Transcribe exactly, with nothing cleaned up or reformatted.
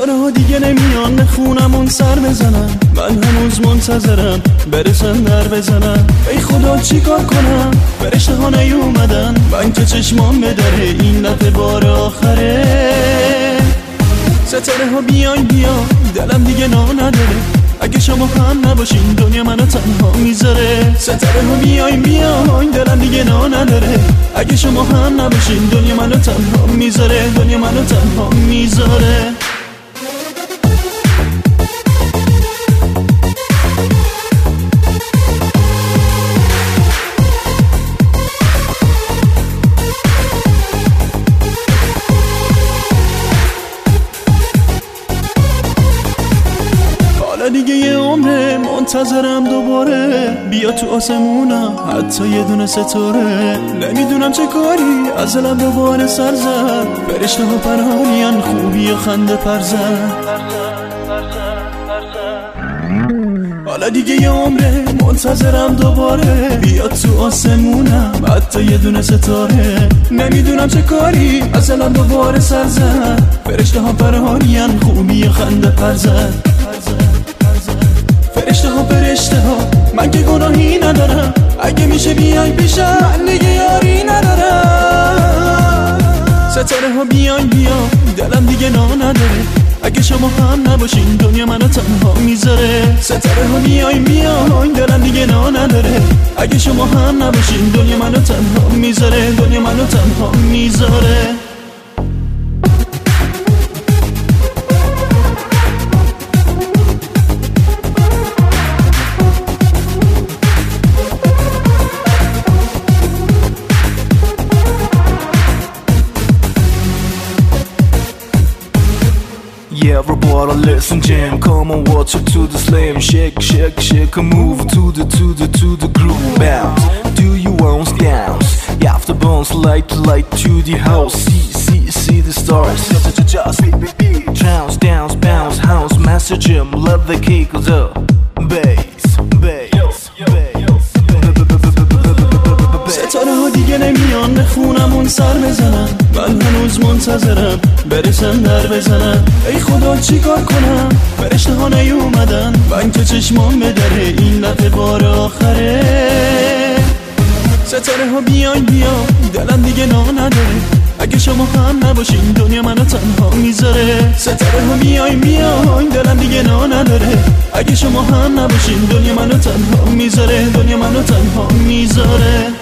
ستاره ها دیگه نمیان خونمون سر بزنن، من هنوز منتظرم برسن در بزنن. ای خدا چی کار کنم فرشته ها نیومدن، من که چشمام بدره این دفعه بار آخره. ستاره ها بیاین بیا دلم دیگه نا نداره، اگه شما هم نباشین دنیا منو تنها میذاره. ستاره ها بیاین بیاین دلم دیگه نا نداره، اگه شما هم نباشین دنیا منو تنها میذاره، دنیا منو تنها میذاره. دیگه یه عمره منتظرم دوباره بیا تو آسمونم حتی یه دونه ستاره. نمیدونم چه کاری از دلم دوباره سر زد، فرشته ها پنهانین خوبی و خنده پر زد. حالا دیگه یه عمره منتظرم دوباره بیا تو آسمونم حتی یه دونه ستاره. نمیدونم چه کاری از دلم دوباره سر زد، فرشته ها پنهانین خوبی و خنده پر زد. فرشته ها فرشته ها من که گناهی ندارم، اگه میشه بیای پیشم من دیگه یاری ندارم. ستاره ها بیاین بیا دلم دیگه نا نداره، اگه شما هم نباشین دنیا منو تنها میذاره. ستاره ها بیاین بیاین دلم دیگه نا نداره، اگه شما هم نباشین دنیا منو تنها میذاره، دنیا منو تنها میذاره. Yeah, everybody listen jam. Come on, watch it to the slam. Shake, shake, shake, and move to the, to the, to the groove. Bounce, do you want dance? You have to bounce light, light to the house. See, see, see the stars. Just, just, beat, bounce, dance, bounce, house. Message him, let the kick the bass, bass, bass. ستاره ها دیگه نمیان خونمون سر بزنن، من هنوز منتظرم برسن در بزنن. ای خدا چی کار کنم فرشته ها نیومدن، من که چشمام بدره این دفعه بار آخره. ستاره ها بیاین بیا دلم دیگه نا نداره، اگه شما هم نباشین دنیا منو تنها میذاره. ستاره ها بیاین بیاین دلم دیگه نا نداره، اگه شما هم نباشین دنیا منو تنها میذاره، دنیا منو تنها میذاره.